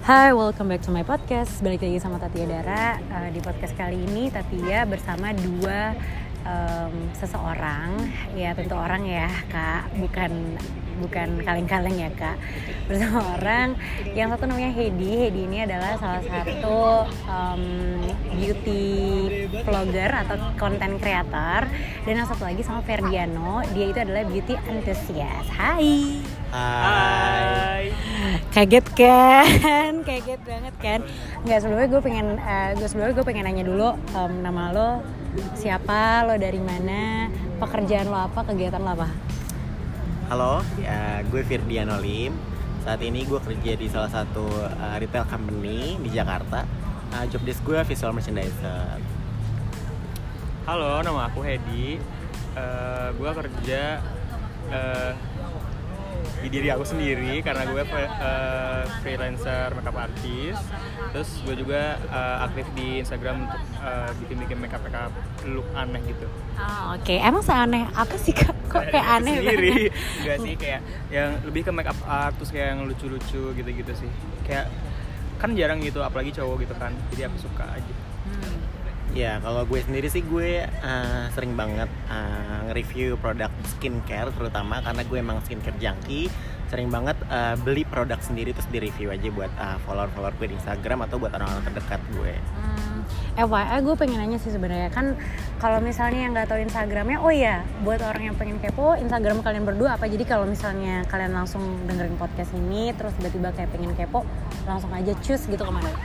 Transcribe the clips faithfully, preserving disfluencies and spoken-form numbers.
Hai, welcome back to my podcast. Balik lagi sama Tatia Dara. uh, Di podcast kali ini Tatia bersama dua um, seseorang. Ya tentu orang ya kak, bukan bukan kaleng-kaleng ya kak. Bersama orang, yang satu namanya Hedi. Hedi ini adalah salah satu um, beauty vlogger atau content creator. Dan yang satu lagi sama Ferdiano, dia itu adalah beauty enthusiast. Hai. Hai. Kaget kan? Kaget banget kan? Nggak, sebelumnya gue pengen uh, gue sebelumnya gue pengen nanya dulu, um, nama lo siapa, lo dari mana, pekerjaan lo apa, kegiatan lo apa? Halo, ya, gue Firdiano Lim. Saat ini gue kerja di salah satu uh, retail company di Jakarta. Uh, job desk gue visual merchandiser. Halo, nama aku Hedi. Uh, gue kerja uh, di diri aku sendiri karena gue uh, freelancer makeup artist. Terus gue juga uh, aktif di Instagram untuk uh, bikin-bikin makeup makeup look aneh gitu. Oh, oke. Okay. Emang seaneh apa sih kak? Kok kayak aneh sendiri? Enggak sih, kayak yang lebih ke makeup art, terus kayak yang lucu-lucu gitu-gitu sih. Kayak kan jarang gitu, apalagi cowok gitu kan. Jadi aku suka aja. Hmm. Ya, kalau gue sendiri sih gue uh, sering banget uh, nge-review produk skincare, terutama karena gue emang skincare junkie. Sering banget uh, beli produk sendiri terus di-review aja buat uh, follower-follower gue di Instagram atau buat orang-orang terdekat gue. Hmm. F Y I gue pengen nanya sih sebenarnya, kan kalau misalnya yang nggak tahu Instagramnya, oh iya, buat orang yang pengen kepo, Instagram kalian berdua apa? Jadi kalau misalnya kalian langsung dengerin podcast ini, terus tiba-tiba kayak pengen kepo, langsung aja choose gitu kemana?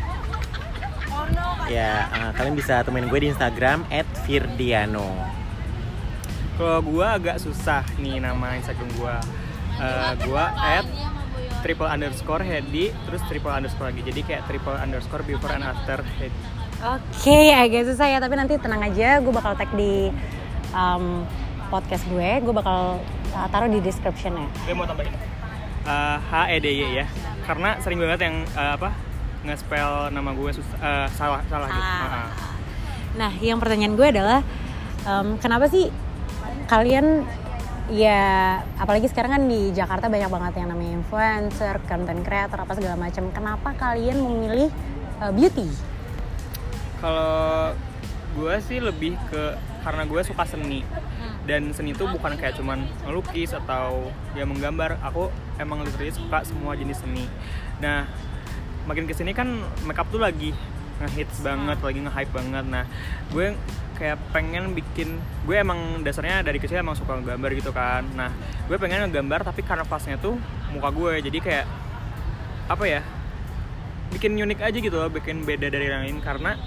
Ya, uh, kalian bisa temuin gue di Instagram at firdiano. Kalau gue agak susah nih nama Instagram gue. Uh, gue at triple underscore Hedi, terus triple underscore lagi. Jadi kayak triple underscore before and after Hedi. Oke, okay, agak susah ya, tapi nanti tenang aja, gue bakal tag di um, podcast gue, gue bakal uh, taruh di description ya. Gue mau tambahin uh, H E D Y ya, karena sering banget yang uh, apa nge-spell nama gue susah, uh, salah salah gitu. Ah. Uh-huh. Nah, yang pertanyaan gue adalah um, kenapa sih kalian, ya apalagi sekarang kan di Jakarta banyak banget yang namanya influencer, content creator, apa segala macam. Kenapa kalian memilih uh, beauty? Kalau gue sih lebih ke karena gue suka seni, dan seni itu bukan kayak cuman melukis atau ya menggambar. Aku emang literally suka semua jenis seni. Nah, makin kesini kan makeup tuh lagi ngehits banget, lagi nge-hype banget. Nah, gue kayak pengen bikin, gue emang dasarnya dari kecil emang suka gambar gitu kan. Nah, gue pengen ngegambar tapi kanvasnya tuh muka gue, jadi kayak apa ya, bikin unik aja gitu loh, bikin beda dari yang lain. Karena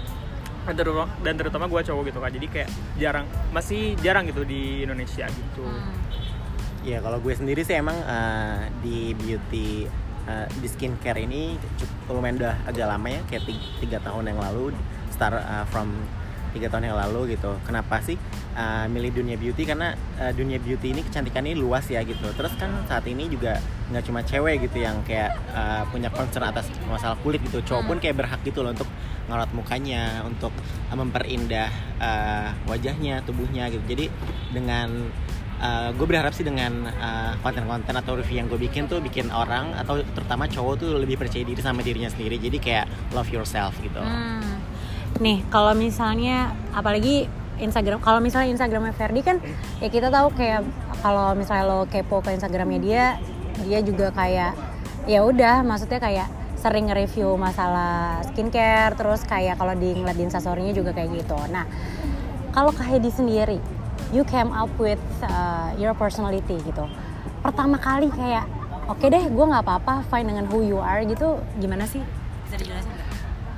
dan terutama gue cowok gitu kan, jadi kayak jarang, masih jarang gitu di Indonesia gitu. Hmm. Ya, kalau gue sendiri sih emang uh, di beauty, uh, di skincare ini cukup lumayan udah agak lama ya, kayak tiga tahun yang lalu, start uh, from tiga tahun yang lalu gitu. Kenapa sih uh, milih dunia beauty? Karena uh, dunia beauty ini kecantikannya luas ya gitu. Terus kan saat ini juga nggak cuma cewek gitu yang kayak uh, punya concern atas masalah kulit gitu. Cowok pun kayak berhak gitu loh untuk ngerawat mukanya, untuk uh, memperindah uh, wajahnya, tubuhnya gitu. Jadi dengan Uh, gue berharap sih dengan uh, konten-konten atau review yang gue bikin tuh bikin orang atau terutama cowok tuh lebih percaya diri sama dirinya sendiri. Jadi kayak love yourself gitu. Hmm. Nih, kalau misalnya apalagi Instagram, kalau misalnya Instagramnya Ferdi kan ya kita tahu kayak kalau misalnya lo kepo ke Instagramnya dia, dia juga kayak ya udah, maksudnya kayak sering nge-review masalah skincare, terus kayak kalau di ngeliat di instastory-nya juga kayak gitu. Nah, kalau Kak Hedi sendiri, you came up with uh, your personality gitu. Pertama kali kayak, oke okay deh, gue nggak apa-apa, fine dengan who you are gitu. Gimana sih? Bisa dijelasin nggak?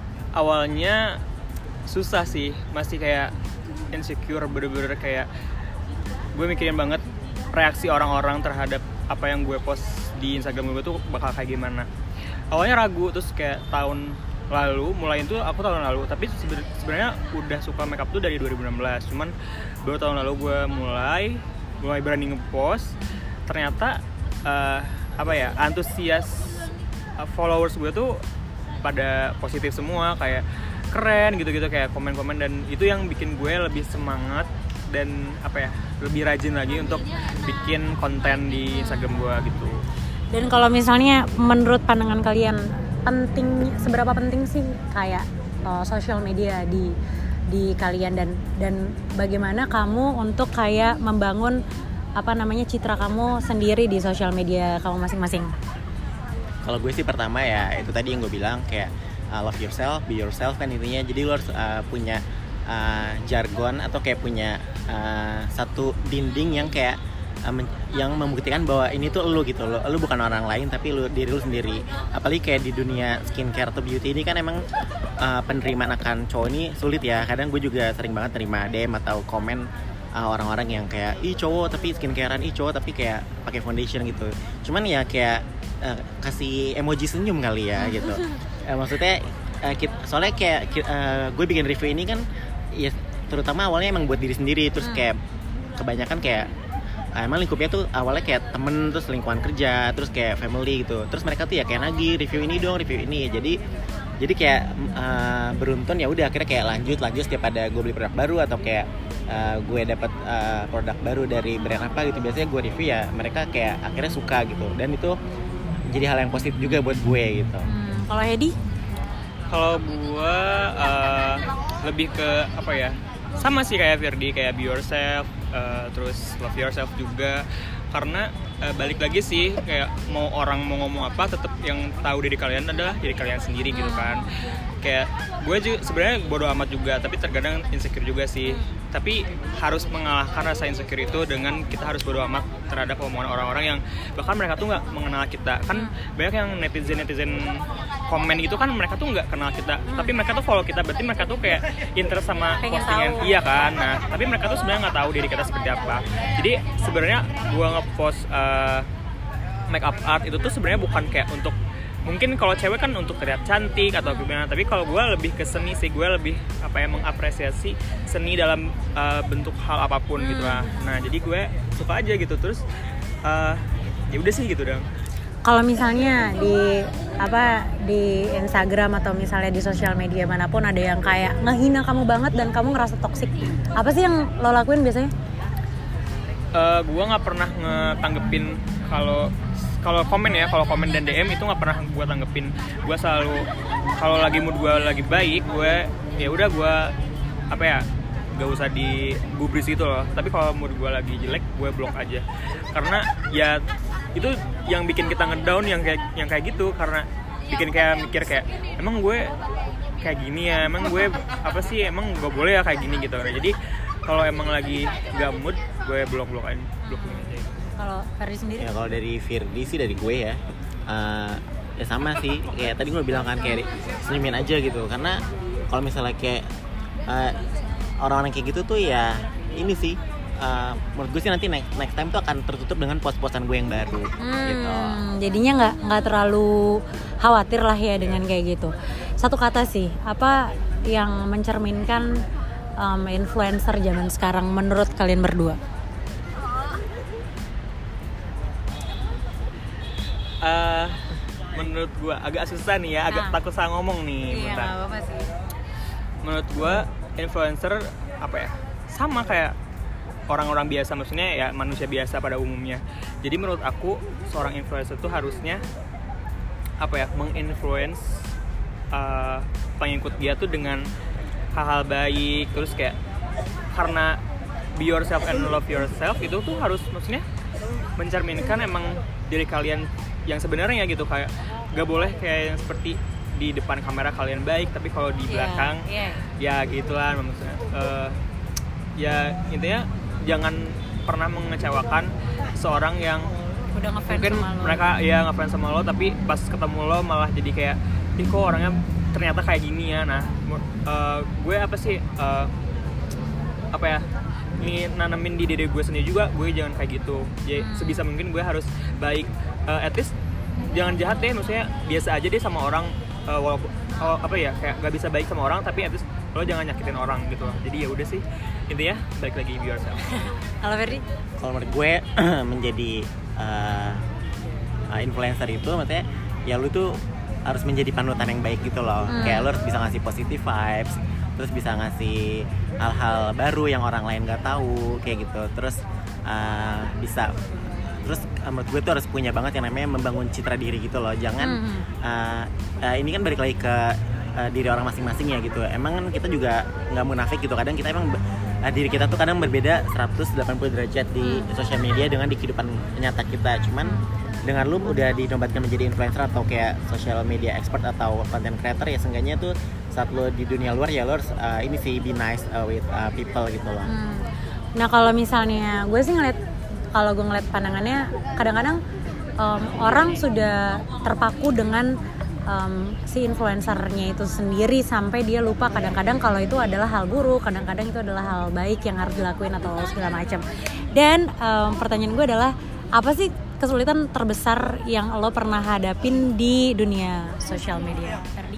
Awalnya susah sih, masih kayak insecure, bener-bener kayak gue mikirin banget reaksi orang-orang terhadap apa yang gue post di Instagram gue tuh bakal kayak gimana. Awalnya ragu, terus kayak tahun lalu mulai itu aku tahun lalu, tapi sebenarnya udah suka makeup tuh dari dua ribu enam belas. Cuman baru tahun lalu gue mulai mulai berani ngepost. Ternyata uh, apa ya, antusias uh, followers gue tuh pada positif semua, kayak keren gitu-gitu, kayak komen-komen, dan itu yang bikin gue lebih semangat dan apa ya, lebih rajin lagi untuk bikin konten di Instagram gue gitu. Dan kalau misalnya menurut pandangan kalian, penting, seberapa penting sih kayak uh, social media di di kalian dan dan bagaimana kamu untuk kayak membangun apa namanya citra kamu sendiri di social media kamu masing-masing? Kalau gue sih pertama ya itu tadi yang gue bilang kayak uh, love yourself, be yourself kan intinya. Jadi lo harus uh, punya uh, jargon atau kayak punya uh, satu dinding yang kayak uh, men- yang membuktikan bahwa ini tuh lo gitu. Lo, lo bukan orang lain tapi lo diri lo sendiri. Apalagi kayak di dunia skincare atau beauty ini kan emang uh, penerimaan akan cowok ini sulit ya. Kadang gue juga sering banget terima D M atau komen uh, orang-orang yang kayak ih cowok tapi skincarean, ih cowok tapi kayak pakai foundation gitu. Cuman ya kayak uh, kasih emoji senyum kali ya gitu. Uh, maksudnya uh, kita, soalnya kayak uh, gue bikin review ini kan ya terutama awalnya emang buat diri sendiri, terus kayak kebanyakan kayak uh, emang lingkupnya tuh awalnya kayak temen, terus lingkungan kerja, terus kayak family gitu. Terus mereka tuh ya kayak nagih review ini dong, review ini. Jadi jadi kayak uh, beruntun ya udah akhirnya kayak lanjut lanjut setiap ada gue beli produk baru atau kayak uh, gue dapat uh, produk baru dari brand apa gitu, biasanya gue review ya mereka kayak akhirnya suka gitu, dan itu jadi hal yang positif juga buat gue gitu. Hmm, kalau Hedi? Kalau gue uh, lebih ke apa ya, sama sih kayak Ferdi, kayak be yourself, uh, terus love yourself juga. Karena uh, balik lagi sih kayak mau orang mau ngomong apa, tetap yang tahu diri kalian adalah diri kalian sendiri gitu kan. Kayak gue juga sebenarnya bodo amat juga, tapi terkadang insecure juga sih. Tapi harus mengalahkan rasa insecure itu dengan kita harus bodo amat terhadap omongan orang-orang yang bahkan mereka tuh nggak mengenal kita. Kan banyak yang netizen-netizen komen itu kan mereka tuh nggak kenal kita, hmm. tapi mereka tuh follow kita, berarti mereka tuh kayak interest sama postingan, iya kan. Nah tapi mereka tuh sebenarnya nggak tahu diri kita seperti apa. Jadi sebenarnya gue ngepost uh, makeup art itu tuh sebenarnya bukan kayak untuk, mungkin kalau cewek kan untuk terlihat cantik atau gimana, tapi kalau gue lebih ke seni sih. Gue lebih apa ya, mengapresiasi seni dalam uh, bentuk hal apapun hmm. gitu lah. Nah jadi gue suka aja gitu, terus uh, ya udah sih gitu dong. Kalau misalnya di apa di Instagram atau misalnya di sosial media manapun ada yang kayak ngehina kamu banget dan kamu ngerasa toksik, apa sih yang lo lakuin biasanya? Uh, gue nggak pernah ngetanggepin kalau kalau komen ya, kalau komen dan D M itu nggak pernah gue tanggepin. Gue selalu kalau lagi mood gue lagi baik, gue ya udah gue apa ya, gak usah digubris gitu loh. Tapi kalau mood gue lagi jelek, gue blok aja. Karena ya itu yang bikin kita ngedown yang kayak yang kayak gitu, karena bikin kayak mikir kayak emang gue kayak gini ya, emang gue apa sih, emang gak boleh ya kayak gini gitu. Nah, jadi kalau emang lagi gak mood, gue blok-blok aja, blokin aja. Kalau Ferdi sendiri? Ya kalau dari Firdi sih, dari gue ya, uh, ya sama sih. Kayak tadi gue bilang kan kayak senyumin aja gitu. Karena kalau misalnya kayak uh, orang-orang kayak gitu tuh ya ini sih. Uh, menurut gue sih nanti next, next time tuh akan tertutup dengan post-postan gue yang baru hmm, gitu. Jadinya nggak nggak terlalu khawatir lah ya dengan kayak gitu. Satu kata sih, apa yang mencerminkan um, influencer zaman sekarang menurut kalian berdua? Uh, menurut gue agak susah nih ya, agak nah. takut salah ngomong nih. Iya, nggak apa-apa sih. Menurut gue influencer apa ya, sama kayak orang-orang biasa, maksudnya ya manusia biasa pada umumnya. Jadi menurut aku seorang influencer tuh harusnya apa ya, menginfluence uh, pengikut dia tuh dengan hal-hal baik. Terus kayak karena be yourself and love yourself itu tuh harus maksudnya mencerminkan emang diri kalian yang sebenarnya gitu. Kayak gak boleh kayak yang seperti di depan kamera kalian baik, tapi kalau di belakang yeah, yeah. ya gitulah maksudnya. Uh, ya intinya jangan pernah mengecewakan seorang yang udah ngefans mungkin sama lo. Mereka ya ngefans sama lo, tapi pas ketemu lo malah jadi kayak, ih kok orangnya ternyata kayak gini ya. Nah uh, gue apa sih uh, apa ya, ini nanamin di diri gue sendiri juga, gue jangan kayak gitu. Jadi hmm. sebisa mungkin gue harus baik, uh, at least jangan jahat deh, maksudnya biasa aja deh sama orang, uh, walaupun uh, apa ya, kayak gak bisa baik sama orang, tapi at least lo jangan nyakitin orang gitu. Jadi ya udah sih, intinya balik lagi be yourself. Kalau Ferdi? Kalau menurut gue menjadi uh, uh, influencer itu maksudnya ya lu tuh harus menjadi panutan yang baik gitu loh. Hmm. Kayak lu harus bisa ngasih positive vibes, terus bisa ngasih hal-hal baru yang orang lain nggak tahu kayak gitu. Terus uh, bisa terus uh, menurut gue tuh harus punya banget yang namanya membangun citra diri gitu loh. Jangan mm-hmm. uh, uh, ini kan balik lagi ke uh, diri orang masing-masing ya gitu. Emang kan kita juga nggak munafik gitu, kadang kita emang uh, diri kita tuh kadang berbeda seratus delapan puluh derajat di sosial media dengan di kehidupan nyata kita. Cuman dengan lu udah dinobatkan menjadi influencer atau kayak social media expert atau content creator, ya seenggaknya tuh saat lu di dunia luar ya lu harus uh, ini sih be nice uh, with uh, people gitu loh. Hmm. Nah kalau misalnya gue sih ngeliat, kalau gue ngeliat pandangannya kadang-kadang um, orang sudah terpaku dengan um, si influencernya itu sendiri sampai dia lupa kadang-kadang kalau itu adalah hal buruk, kadang-kadang itu adalah hal baik yang harus dilakuin atau segala macam. Dan um, pertanyaan gue adalah apa sih kesulitan terbesar yang lo pernah hadapin di dunia sosial media, Ferdi?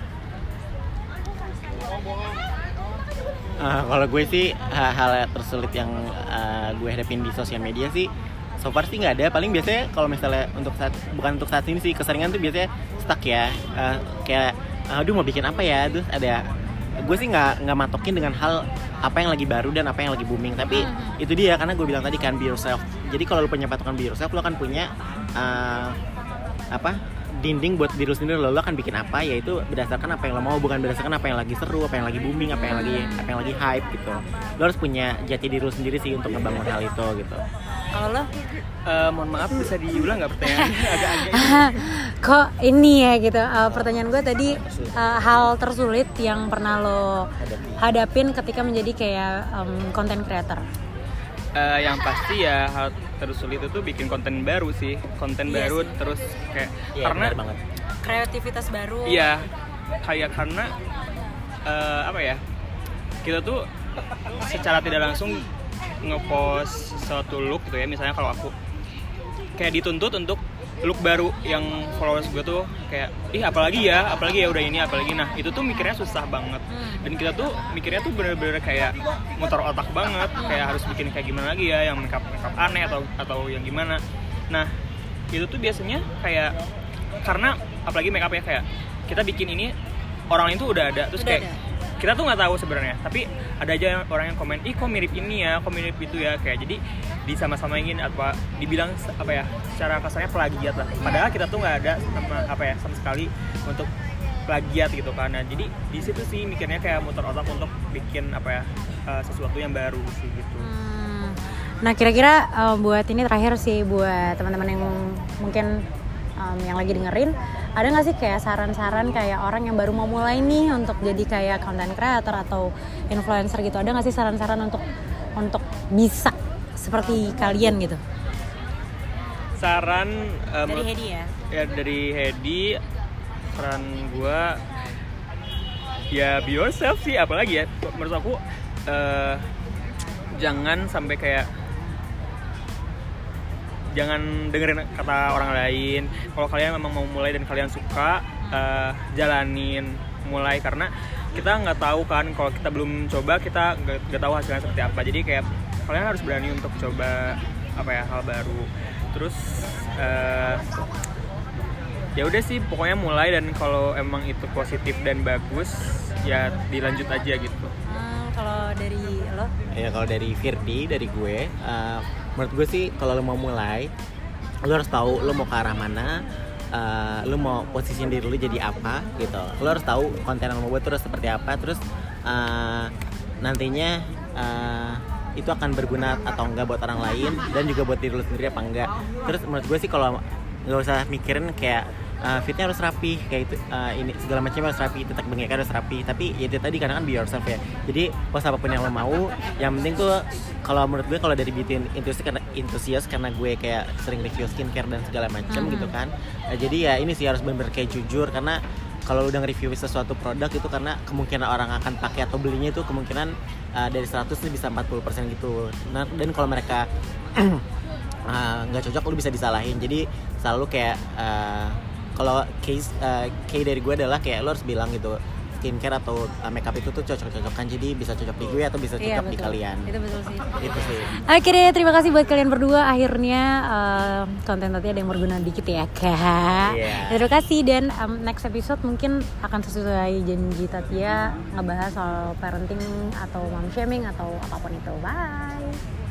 Uh, kalau gue sih hal tersulit yang uh, gue hadapin di sosial media sih so far sih nggak ada. Paling biasanya kalau misalnya untuk saat bukan untuk saat ini sih, keseringan tuh biasanya stuck ya, uh, kayak aduh mau bikin apa ya, terus ada gue sih nggak nggak matokin dengan hal apa yang lagi baru dan apa yang lagi booming. Tapi hmm. itu dia, karena gue bilang tadi kan be yourself. Jadi kalau lu punya patokan be yourself, lu akan punya uh, apa dinding buat diri lu sendiri. Lo, lo akan bikin apa, yaitu berdasarkan apa yang lo mau, bukan berdasarkan apa yang lagi seru, apa yang lagi booming, apa yang lagi apa yang lagi hype gitu. Lo harus punya jati diri lu sendiri sih untuk ngebangun hal itu gitu. Kalau lo? Uh, mohon maaf, bisa diulang nggak pertanyaannya? Agak-agak kok ini ya gitu. Uh, pertanyaan gue tadi uh, hal tersulit yang pernah lo hadapin ketika menjadi kayak um, content creator. Uh, yang pasti ya hal tersulit itu bikin konten baru sih, konten yes. baru terus kayak yeah, karena kreativitas baru. Iya, kayak karena uh, apa ya, kita tuh secara tidak langsung ngepost suatu look gitu ya. Misalnya kalau aku kayak dituntut untuk look baru yang followers gue tuh kayak ih apalagi ya, apalagi ya udah ini apalagi. Nah itu tuh mikirnya susah banget, dan kita tuh mikirnya tuh bener-bener kayak muter otak banget, kayak harus bikin kayak gimana lagi ya, yang makeup makeup aneh atau atau yang gimana. Nah itu tuh biasanya kayak karena apalagi makeup ya, kayak kita bikin ini orang lain tuh udah ada, terus udah kayak ada. Kita tuh nggak tahu sebenarnya, tapi ada aja orang yang komen, ih kok mirip ini ya, kok mirip itu ya, kayak jadi disama-samain apa dibilang apa ya, secara kasarnya plagiat lah. Padahal kita tuh nggak ada sama apa ya sama sekali untuk plagiat gitu kan. Nah, jadi di situ sih mikirnya kayak muter otak untuk bikin apa ya uh, sesuatu yang baru sih gitu. Hmm. Nah kira-kira uh, buat ini terakhir sih buat teman-teman yang mungkin um, yang lagi dengerin, ada nggak sih kayak saran-saran kayak orang yang baru mau mulai nih untuk jadi kayak content creator atau influencer gitu? Ada nggak sih saran-saran untuk untuk bisa seperti kalian gitu? Saran um, dari Hedi ya? Ya dari Hedi, saran gue ya be yourself sih, apalagi ya menurut aku uh, jangan sampai kayak jangan dengerin kata orang lain. Kalau kalian memang mau mulai dan kalian suka, uh, jalanin, mulai, karena kita nggak tahu kan, kalau kita belum coba kita nggak tahu hasilnya seperti apa. Jadi kayak kalian harus berani untuk coba apa ya hal baru. Terus uh, ya udah sih pokoknya mulai, dan kalau emang itu positif dan bagus ya dilanjut aja gitu. Hmm, kalau dari lo? Ya kalau dari Firdi, dari gue. Uh, Menurut gue sih kalau lo mau mulai, lo harus tahu lo mau ke arah mana, uh, lo mau posisi diri lo jadi apa gitu. Lo harus tahu konten yang lo buat terus seperti apa, terus uh, nantinya uh, itu akan berguna atau enggak buat orang lain, dan juga buat diri lo sendiri apa enggak. Terus menurut gue sih kalau nggak usah mikirin kayak uh, fitnya harus rapi, kayak itu uh, ini segala macam harus rapi, tetek bengeknya harus rapi. Tapi ya itu tadi karena kan be yourself ya. Jadi post apapun yang lo mau, yang penting tuh kalau menurut gue kalau dari beauty enthusiast karena enthusiast karena gue kayak sering review skincare dan segala macam hmm. gitu kan. Uh, jadi ya ini sih harus benar-benar kayak jujur, karena kalau udah nge-review sesuatu produk itu karena kemungkinan orang akan pakai atau belinya itu kemungkinan uh, dari seratus bisa empat puluh persen gitu. Nah, dan kalau mereka nggak uh, cocok lu bisa disalahin. Jadi selalu kayak uh, kalau case uh, case dari gue adalah kayak lo harus bilang gitu, skincare atau uh, makeup itu tuh cocok-cocokan, jadi bisa cocok di gue atau bisa cocok iya, di kalian. Itu betul sih. Itu sih. Oke deh, terima kasih buat kalian berdua. Akhirnya uh, konten tadi ada yang berguna dikit ya kak. Yeah. Terima kasih, dan um, next episode mungkin akan sesuai janji Tatia ngebahas soal parenting atau mom shaming atau apapun itu. Bye.